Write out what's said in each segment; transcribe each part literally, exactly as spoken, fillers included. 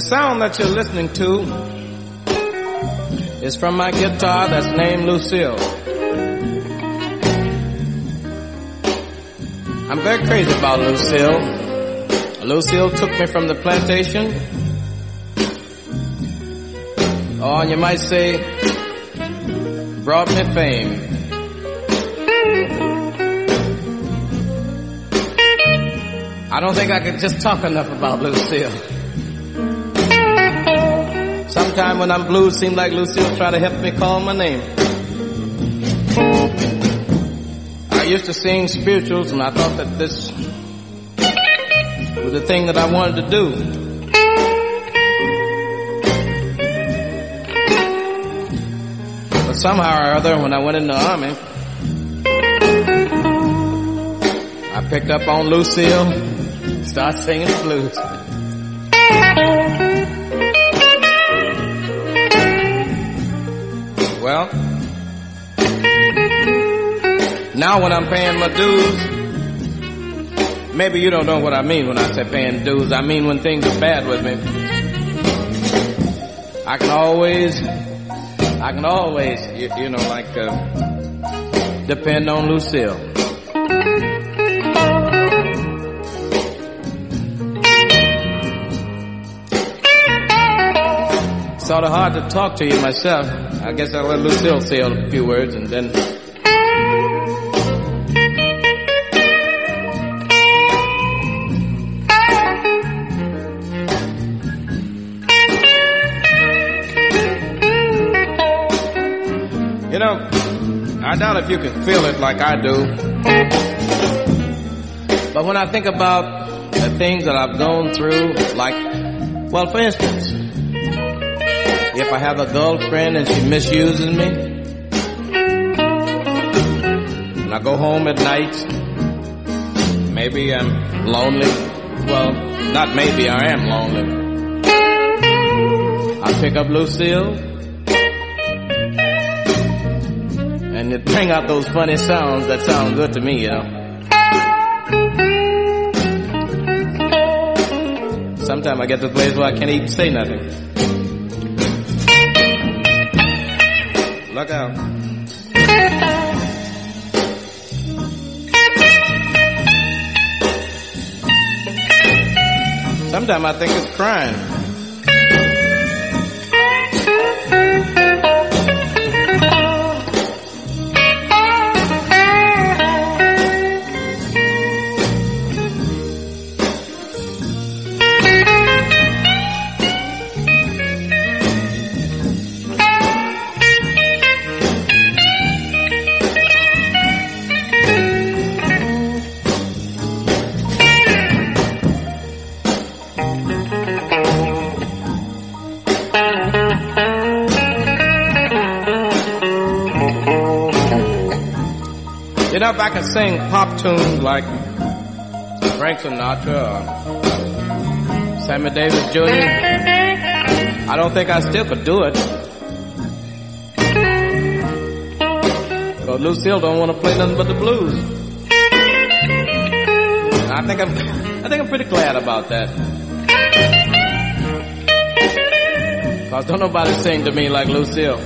sound that you're listening to is from my guitar that's named Lucille. I'm very crazy about Lucille. Lucille took me from the plantation. Oh, and you might say, brought me fame. I don't think I can just talk enough about Lucille. Sometime when I'm blue, seems like Lucille try to help me call my name. I used to sing spirituals, and I thought that this was the thing that I wanted to do. But somehow or other, when I went in the army, I picked up on Lucille, started singing the blues. Well, now when I'm paying my dues, maybe you don't know what I mean when I say paying dues. I mean when things are bad with me, I can always, I can always, you, you know, like, uh, depend on Lucille. Sort of hard to talk to you myself. I guess I'll let Lucille say a few words and then... You know, I doubt if you can feel it like I do. But when I think about the things that I've gone through, like, well, for instance, if I have a girlfriend and she misuses me, and I go home at night, maybe I'm lonely. Well, not maybe, I am lonely. I pick up Lucille, and it bring out those funny sounds that sound good to me, you know. Sometimes I get to a place where I can't even say nothing. Look out. Sometimes I think it's crying. You know, if I could sing pop tunes like Frank Sinatra or Sammy Davis Junior, I don't think I still could do it. Because Lucille don't want to play nothing but the blues. I think I'm, I think I'm pretty glad about that. Because don't nobody sing to me like Lucille.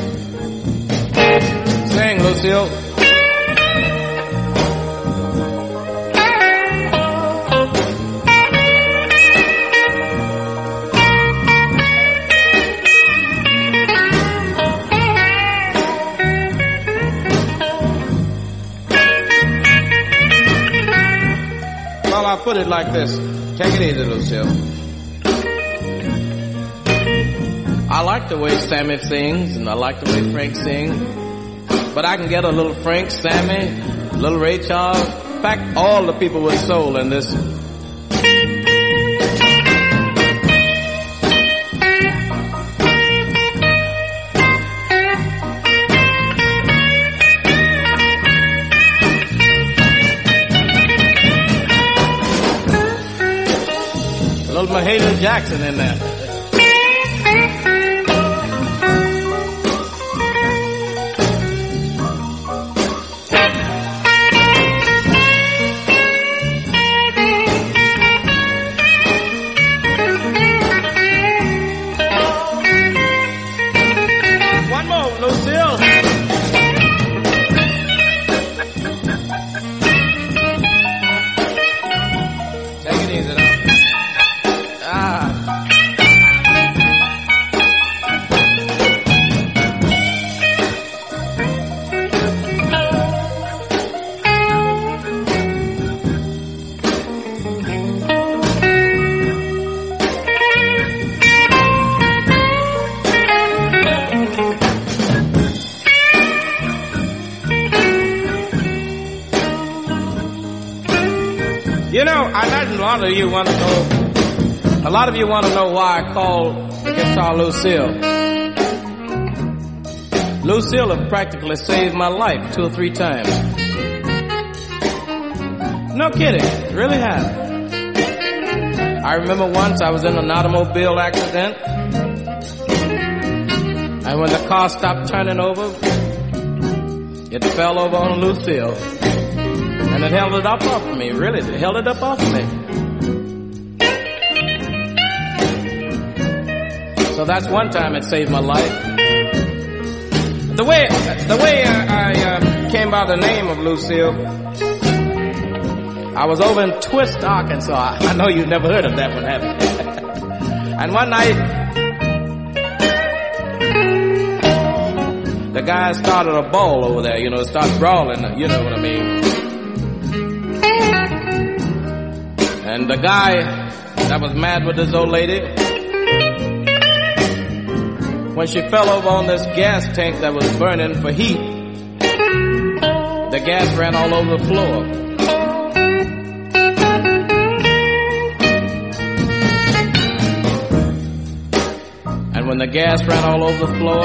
Sing, Lucille. I'll put it like this. Take it easy, Lucille. I like the way Sammy sings, and I like the way Frank sings. But I can get a little Frank, Sammy, a little Ray Charles. In fact, all the people with soul in this. Little Mahalia Jackson in there. I imagine a lot of you want to know, a lot of you want to know why I called the guitar Lucille. Lucille have practically saved my life two or three times. No kidding, really have. I remember once I was in an automobile accident, and when the car stopped turning over, it fell over on Lucille, and it held it up off of me. Really, it held it up off of me. So that's one time it saved my life. The way the way I, I uh, came by the name of Lucille, I was over in Twist, Arkansas. I know you've never heard of that one, have you? And one night, the guy started a ball over there, you know, started brawling, you know what I mean. And the guy that was mad with this old lady, when she fell over on this gas tank that was burning for heat, the gas ran all over the floor. And when the gas ran all over the floor,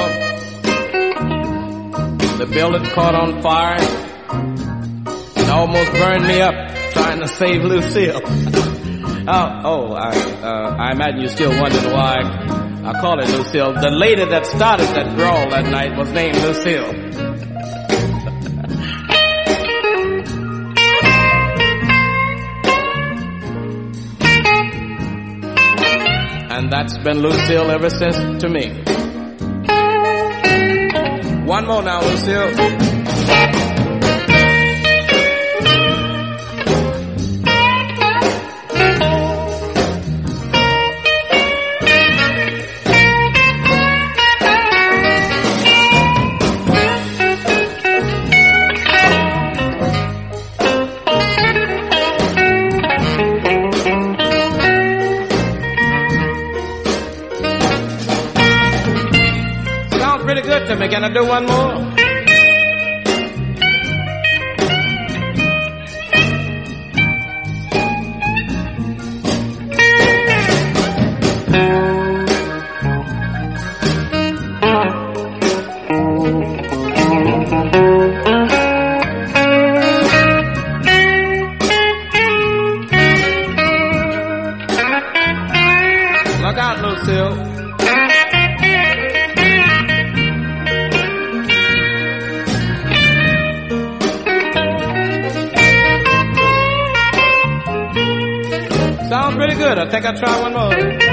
the building caught on fire and almost burned me up trying to save Lucille. oh, oh I, uh, I imagine you're still wondering why I call it Lucille. The lady that started that brawl that night was named Lucille. And that's been Lucille ever since to me. One more now, Lucille. Pretty good to me. Can I do one more? Look out, Lucille. Sounds pretty good. I think I'll try one more.